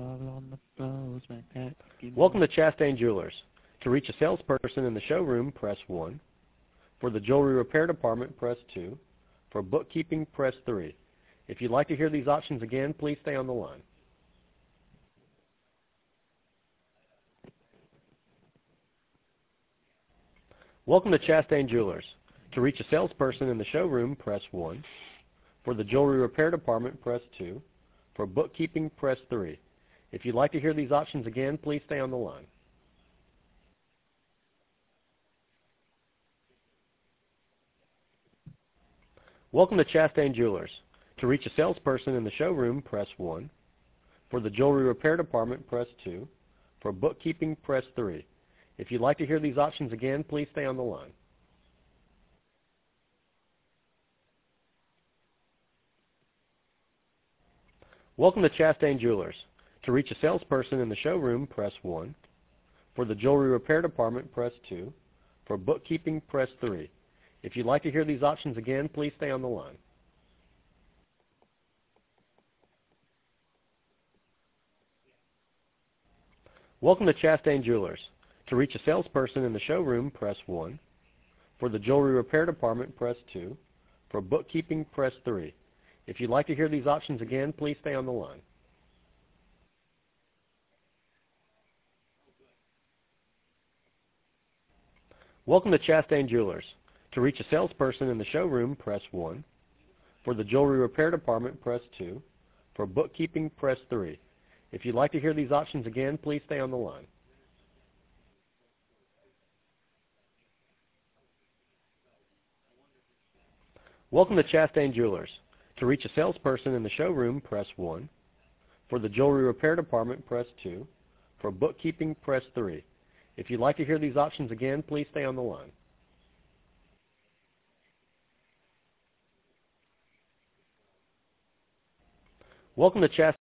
Welcome to Chastain Jewelers. To reach a salesperson in the showroom, press 1. For the jewelry repair department, press 2. For bookkeeping, press 3. If you'd like to hear these options again, please stay on the line. Welcome to Chastain Jewelers. To reach a salesperson in the showroom, press 1. For the jewelry repair department, press 2. For bookkeeping, press 3. If you'd like to hear these options again, please stay on the line. Welcome to Chastain Jewelers. To reach a salesperson in the showroom, press 1. For the jewelry repair department, press 2. For bookkeeping, press 3. If you'd like to hear these options again, please stay on the line. Welcome to Chastain Jewelers. To reach a salesperson in the showroom, press 1. For the jewelry repair department, press 2. For bookkeeping, press 3. If you'd like to hear these options again, please stay on the line. Welcome to Chastain Jewelers. To reach a salesperson in the showroom, press 1. For the jewelry repair department, press 2. For bookkeeping, press 3. If you'd like to hear these options again, please stay on the line. Welcome to Chastain Jewelers. To reach a salesperson in the showroom, press 1. For the jewelry repair department, press 2. For bookkeeping, press 3. If you'd like to hear these options again, please stay on the line. Welcome to Chastain Jewelers. To reach a salesperson in the showroom, press 1. For the jewelry repair department, press 2. For bookkeeping, press 3. If you'd like to hear these options again, please stay on the line. Welcome to Chastain.